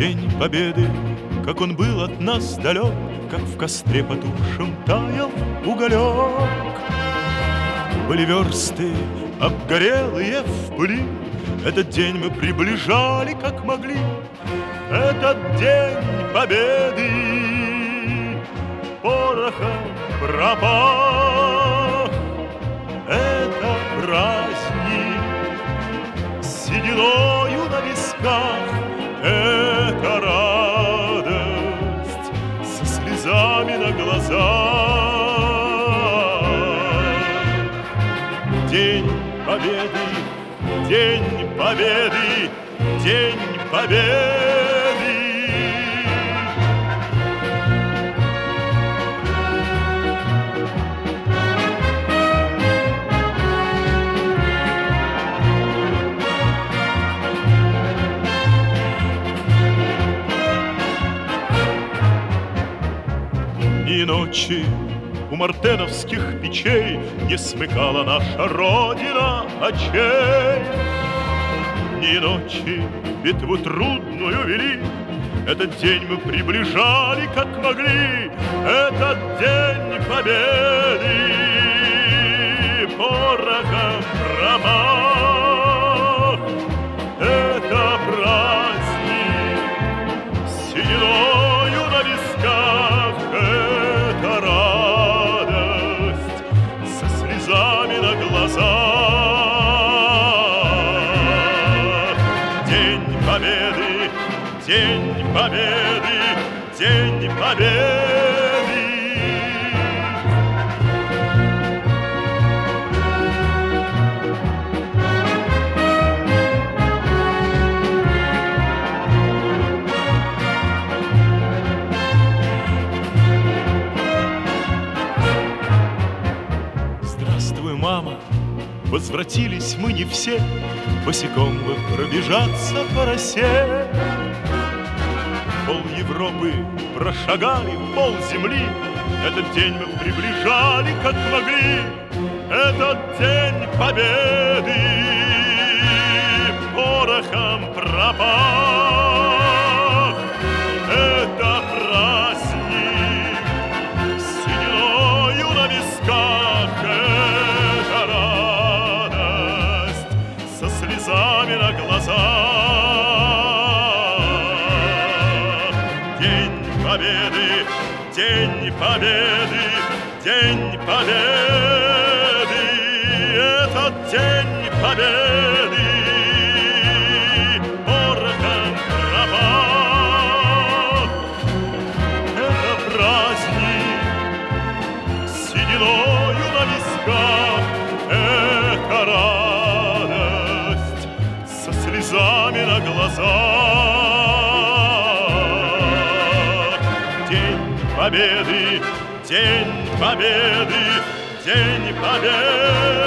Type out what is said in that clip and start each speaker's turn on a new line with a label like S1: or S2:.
S1: День Победы, как он был от нас далек, как в костре потухшем таял уголек. Были версты, обгорелые в пыли, этот день мы приближали, как могли. Этот день Победы порохом пропах. Это праздник с сединою на висках, это радость со слезами на глазах. День Победы, День Победы, День Победы. И ночи у мартеновских печей не смыкала наша Родина очей. Ни ночи битву трудную вели, этот день мы приближали, как могли. Этот день Победы порохом промах. Это праздник с сединою на висках, это радость со слезами на глазах. День Победы, День Победы, День Победы. Здравствуй, мама, возвратились мы не все, босиком бы пробежаться по росе. Пол Европы прошагали, пол земли, этот день мы приближали, как могли. Этот день Победы порохом пропах. Это праздник с сединою на висках, это радость со слезами на глазах. День Победы, День Победы, День Победы. Этот День Победы порохом пропах. Это праздник с сединою на висках, это радость со слезами на глазах. День Победы, День Победы, День Победы.